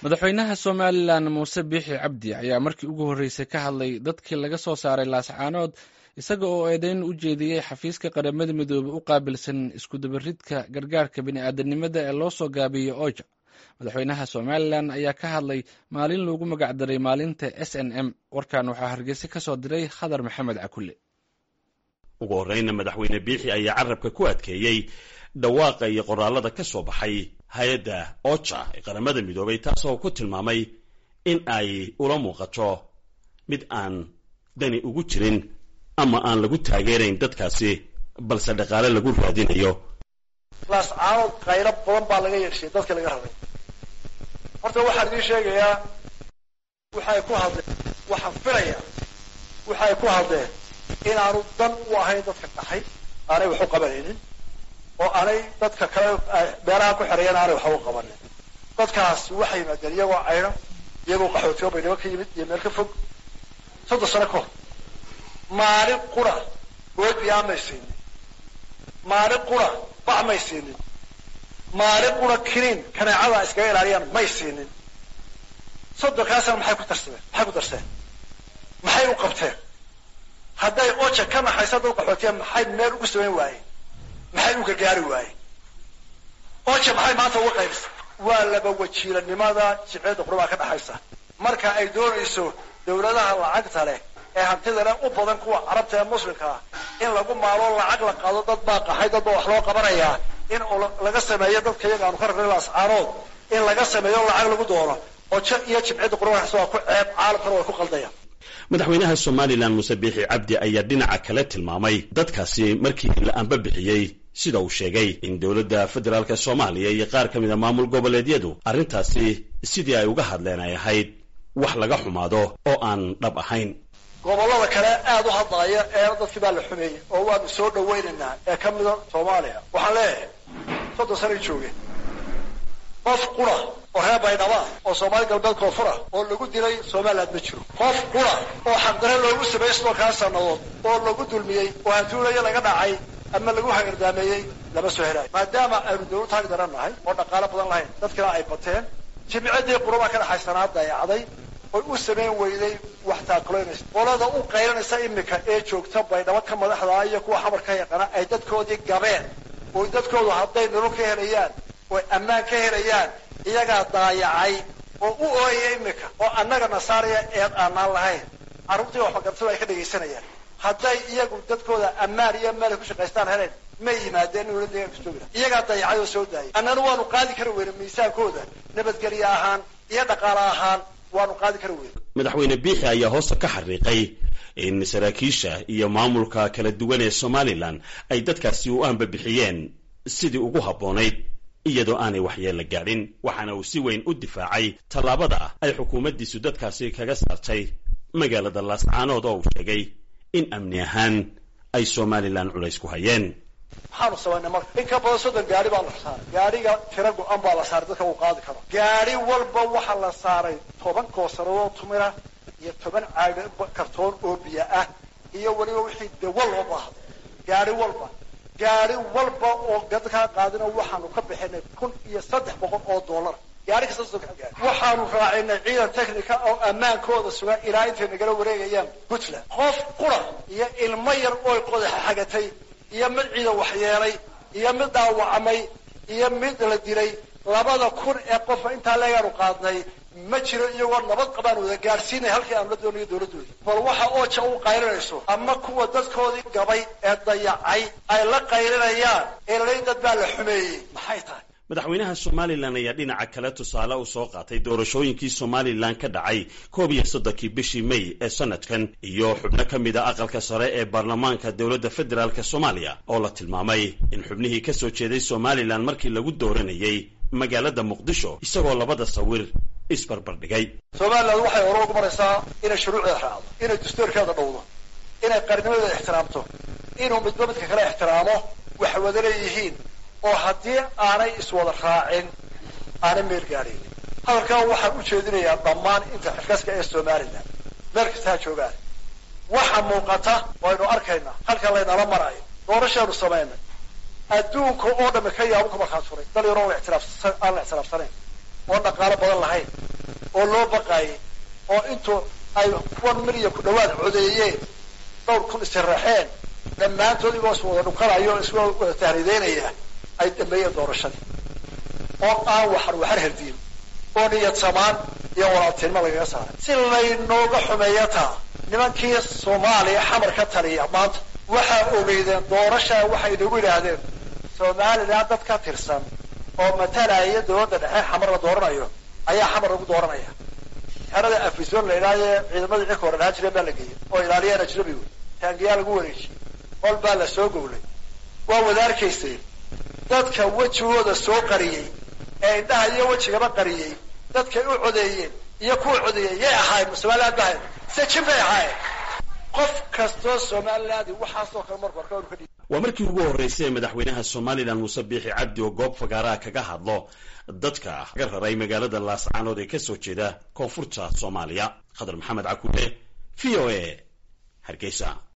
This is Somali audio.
madaxweynaha Soomaaliland Muuse Biixi Cabdi ayaa markii ugu horeysay ka hadlay dadkii laga soo saaray laascaanood isaga oo eedayn u jeediyay xafiiska qaramada midoobay u qaabilsan isku dabaridka gargaarka bini'aadanimada ee loo soo gaabiyay OCHA. madaxweynaha Soomaaliland ayaa ka hadlay maalin loogu magac daray maalinta SNM. warkan waxaa Hargeysa ka soo diray Khadar Maxamed Cakulle. ugu horreynna madaxweyne Biixi ayaa carabka ku adkeeyay dhawaaqa iyo qoraalada ka soo baxay hay'adda OCHA ee qaramada midoobay taasoo ku tilmaamay in ay ula muuqato mid aan dani ugu jirin ama aan lagu taageerayn dadkaasi balse dhaqaale lagu raadinayo. laascaanood qaylo badan baa laga yeeshay dadka laga hadlay. horta waxaan idin sheegayaa waxay ku hadleen waxaan filayaa waxay ku hadleen inaanu dan u ahayn dadka dhaxay aanay wax u qabanaynin oo aanay dadka kale beeraha ku xirayaan aanay wax u qabanin. dadkaas waxay yimaadeen iyagoo cayra iyagoo qaxootiyo baydhabo ka yimid iyo meel ka fog 3 sano ka hor maalin qura goobiyaa may siinin maalin qura bac may siinin maalin qura kiniin kaneecada iskaga ilaaliyaan may siinin. 3 sano maxay ku darsadeen maxay u qabteen hadday OCHA ka naxaysa dad qaxootiya maxay meel ugu samayn waayeen maxay u gargaari waayeen OCHA maxay maanta uga qaybisay waa laba wajiilanimada jibcada qurbaa ka dhaxaysa marka ay doonayso dawladaha lacagta leh ee hantida leh u badan kuwa carabta ee muslimka in lagu maalo lacag la qaado dad baa qaxay dad wax loo qabanaya in laga sameeyo dadka iyaga aanu ka rabnay laascaanood in laga sameeyo lacag lagu doono OCHA iyo jibcada qurbaa soo ku ceeb caalamka way ku qaldayaan. madaxweynaha Soomaaliland Muuse Biixi Cabdi ayaa dhinaca kale tilmaamay dadkaasi markii la anba bixiyay sida uu sheegay in dawladda federaalka Soomaaliya iyo qaar ka mid ah maamul goboleedyadu arrintaasi sidii ay uga hadleen ay ahayd wax laga xumaado oo aan dhab ahayn. gobolada kale aad u hadlaya ee dadkii baa la xumeeyay oo waanu soo dhaweynaynaa ee ka mid ah Soomaaliya waxaan leeyahay 3 sano joogay qof qura oo reer baydhabo oo Soomaali galbeed koonfur oo lagu dilay Soomaaliland ma jiro. qof qura oo xaqdare loogu sameeyay ka sanadood oo lagu dulmiyay oo hantuulaya laga dhacay ama lagu hagardaameeyay lama soo helay maadaama aynu dawlad taag daranahay oo dhaqaale badan lahayn dadkana ay bateen jimcadii quruba ka dhaxaysanaa dayacday oo u sameyn weyday wax taaqloynaysa qolada u qayranaysa imika ee joogta baydhabo ka madaxda iyo kuwa xamar ka yaqaan ay dadkoodii gabeen oo dadkoodu hadday nolol ka helayaan oo ammaan ka helayaan iyaga daayacay oo u ooyay imika oo annaga nasaariya ee aan lahayn carruurtii wax magartada ay ka dhageysanayaan hadday iyagu dadkooda ammaan iyo meel ku shaqaystaan heleen ma yimaadeen inuu leeyahay kastooda iyaga daayacay oo soo daayay annana waanu qaadi kara weyn miisaankooda nabadgelyo ahaan iyo dhaqaale ahaan waanu qaadi kara weyn. madaxweyne Biixi ayaa hoosta ka xariiqay in saraakiisha iyo maamulka kala duwan ee Soomaaliland ay dadkaasi u anba bixiyeen sidii ugu habboonayd iyadoo aanay waxyeello gaadhin waxaana uu si weyn u difaacay tallaabada ay xukuumaddiisu dadkaasi kaga saartay magaalada laascaanood oo uu sheegay in amni ahaan ay Soomaaliland culays ku hayeen. waxaanu sameynay marka in ka badan 30 gaari baa la saaray gaariga tiro go'an baa la saaray dadka uu qaadi karo gaari walba waxa la saaray 10 koosaroo tumira iyo 10 caag kartoon oo biyo ah iyo waliba wixii dawal loo baahdo gaari walba oo dadka qaadina waxaanu ka bixinay $1,300 gaari kasta soo gaar waxaanu raacinay ciidan technical oo amaankooda sugan ilaa intay nagala wareegayaan Puntland qof qura iyo ilmo yar oo qodax xagatay iyo mid ciidan waxyeelay iyo mid dhaawacmay iyo mid la dilay 2,000 ee qof inta leeyaanu qaadnay ma jiro iyagoo nabad qabaan wada gaarsiinay halkii aan la doonayo dawladooda bal waxa OCHA u qayrinayso ama kuwa dadkoodii gabay ee dayacay ay la qayrinayaan ee dad baa la xumeeyay maxay tahay. madaxweynaha Soomaaliland ayaa dhinaca kale tusaale u soo qaatay doorashooyinkii Soomaaliland ka dhacay 31 bishii May ee sanadkan iyo xubno ka mid ah aqalka sare ee baarlamaanka dawladda federaalka Soomaaliya oo la tilmaamay in xubnihii ka soo jeeday Soomaaliland markii lagu dooranayay magaalada Muqdisho isagoo labada sawir isbarbar dhigay. Soomaaliland waxay hore ugu maraysaa inay shuruucda raacdo inay dastuurkeeda dhowdo inay qarnimadeeda ixtiraamto inuu midba midka kale ixtiraamo wax wada leeyihiin oo haddii aanay iswada raacin aanay meel gaadhin. halkaa waxaan u jeedinayaa dhammaan inta xilkaaska ee Soomaaliland meel kasta ha joogaan waxa muuqata waynu arkaynaa halka laynala marayo doorashadu sameynay adduunka oo dhan ka yaabo ka markaa furay dal yaro ixtiraafsanayn oo dhaqaale badan lahayn oo loo baqaayay oo intuu ay 1 milyan ku dhawaad codeeyeen dhowr kun israaxeen dhammaantood igoo soo wada dhukanayo isoo wada tahriideynaya ay dambeeyeen doorashadii oo aan waxar herdiin oo niyad samaan iyo walaaltinimo lagaga saaray si laynooga xumeeyo taa nimankii Soomaaliya xamar ka taliya maanta waxa ogeydeen doorasha waxay nagu yiraahdeen Soomaaliya dad ka tirsan oo matalaya dowladda dhexe xamar la dooranayo ayaa xamar lagu dooranaya harada afisoo la ilaahay ciidamadii ay koornaa jireen baa la geeyay oo ilaaliyeen ajnabigu taangiyaa lagu wareejiyay qol baa la soo gowlay waa wadaarkaysay dadka wajigooda soo qariyay ee indhaha iyo wajigaba qariyay dadka u codeeyeen iyo ku codeeyay ahaay Soomaaliland baa sajibay ahaay qof kasto Soomaaliland waxa soo kala markor ka dhigay waa markii ugu horeysay madaxweynaha Soomaaliland Muuse Biixi Cabdi oo goob fagaara kaga hadlo dadka ka raray magaalada Laascaanood ee ka soo jeeda koonfurta Soomaaliya. Khadar Maxamed Cakuule, VOA, Hargeysa.